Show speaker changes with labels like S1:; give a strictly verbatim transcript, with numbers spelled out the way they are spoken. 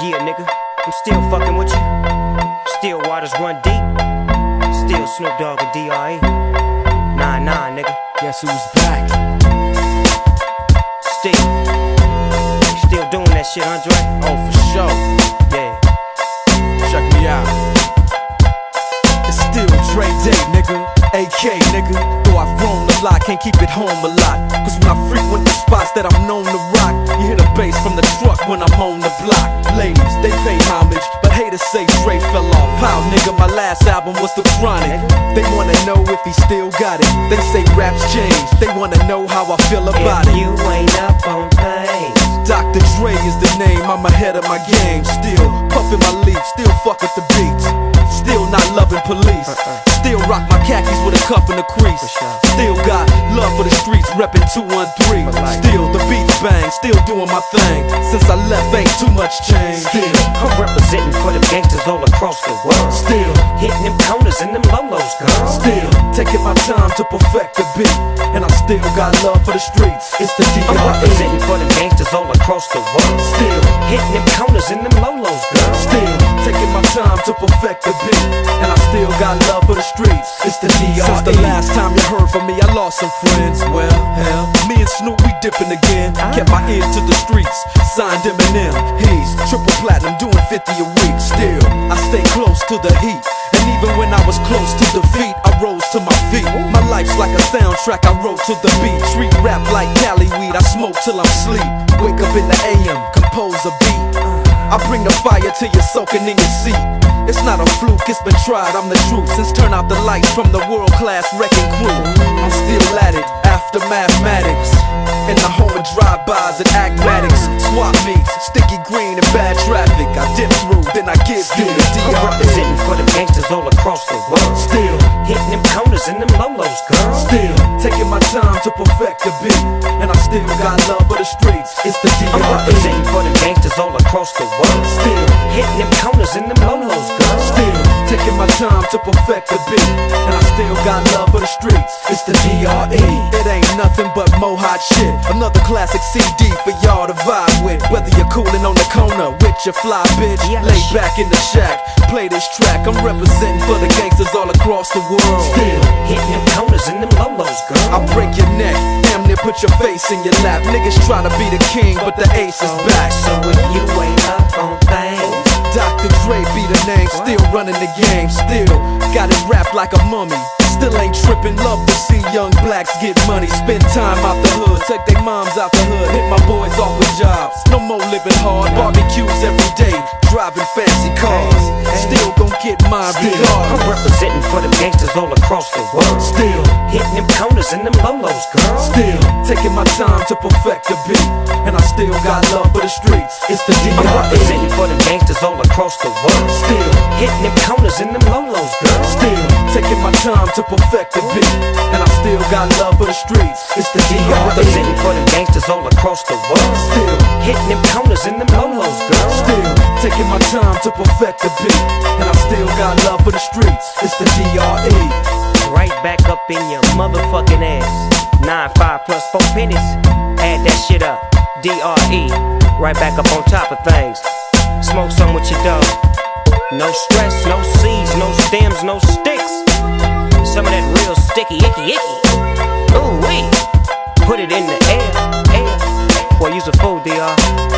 S1: Yeah, nigga, I'm still fucking with you. Still waters run deep. Still Snoop Dogg and D R E. Nah, nah, nigga.
S2: Guess who's back?
S1: Still. Still doing that shit, Andre?
S2: Oh, for sure.
S1: Yeah.
S2: Check me out. It's still Dre Day, nigga. A K, nigga. Though I've grown a lot, can't keep it home a lot. Cause when I frequent the spots that I'm known to rock, you hear the bass from the truck when I'm on the block. Ladies, they pay homage, but haters say Dre fell off. How, nigga, my last album was The Chronic. They wanna know if he still got it. They say raps changed, they wanna know how I feel about
S1: if
S2: it.
S1: You ain't up on things.
S2: Doctor Dre is the name, I'm ahead of my game. Still puffin' my leaf, still fuck with the beats. Still not loving police. Still rock my khakis with a cuff and a crease. Still got love for the streets, reppin' two one three. Still the beats bang, still doing my thing. Since I left ain't too much change.
S1: Still, I'm representing for the gangsters all across the world.
S2: Still
S1: hitting them corners and them lolos, girl.
S2: Still taking my time to perfect the beat. And I still got love for the streets. It's the D R E.
S1: I'm representing for the gangsters all across the world.
S2: Still
S1: hitting them corners and them lolos, girl.
S2: Still taking my time to perfect the beat. And I still got love for the streets. It's the D R E. Since the last time you heard from me, I lost some friends. Well, hell, me and Snoop, we dipping again. Kept my ear to the streets, signed Eminem. He's triple platinum, doing fifty a week. Still, I stay close to the heat. And even when I was close to defeat, I rose to my feet. My life's like a soundtrack, I wrote to the beat. Street rap like Cali weed, I smoke till I'm sleep. Wake up in the A M, compose a beat. I bring the fire till you're soaking in your seat. It's not a fluke, it's been tried, I'm the truth. Since turn out the lights from the world-class wrecking crew, I'm still at it, after mathematics. In the home of drive-bys and acmatics. Swap meets, sticky green and bad traffic. I dip through, then I give you the D R E.
S1: I'm representing for the gangsters all across the world.
S2: Still
S1: hitting them corners and them lolos, girl.
S2: Still taking my time to perfect the beat. And I still got love for the streets. It's the D R E.
S1: I'm representing for the gangsters all across the world.
S2: Still
S1: hitting them corners and them lolos, girl.
S2: Still taking my time to perfect the beat. And I still got love for the streets. It's the D R E. It ain't nothing but mohawk shit. Another classic C D for y'all to vibe with. Whether you're coolin' on the corner with your fly bitch,
S1: yeah,
S2: lay back in the shack, play this track. I'm representing for the gangsters all across the world. Still
S1: hitting them corners and them lolos, girl.
S2: I'll break your neck, damn near put your face in your lap. Niggas try to be the king, but the ace is back.
S1: So if you ain't up on things,
S2: Doctor Dre be the name, still running the game. Still got it wrapped like a mummy. Still ain't trippin', love to see young blacks get money. Spend time out the hood, take their moms out the hood. Hit my boys off with jobs, no more living hard. Barbecues every day, driving fancy cars. Still gon' get mine regardless.
S1: I'm representing for the gangsters all across the world.
S2: Still
S1: hitting them corners and them lolos, girl.
S2: Still taking my time to perfect the beat. And I still got love for the streets. It's the D R E.
S1: I'm representing for the gangsters all across the world.
S2: Still
S1: hitting them corners and them lolos, girl.
S2: Still taking my time to perfect the beat. And I still got love for the streets. It's the D R E.
S1: I'm representing for the gangsters all across the world.
S2: Still
S1: hitting them corners and them lolos, girl.
S2: Still taking my time to perfect the beat. And I still got love for the streets. It's the D R E.
S1: Right back up in your motherfucking ass. Nine five plus four pennies. Add that shit up. D R E. Right back up on top of things. Smoke some with your dog. No stress, no seeds, no stems, no sticks. Some of that real sticky, icky, icky. Ooh wee. Put it in the air, air. Boy, you's a fool, D R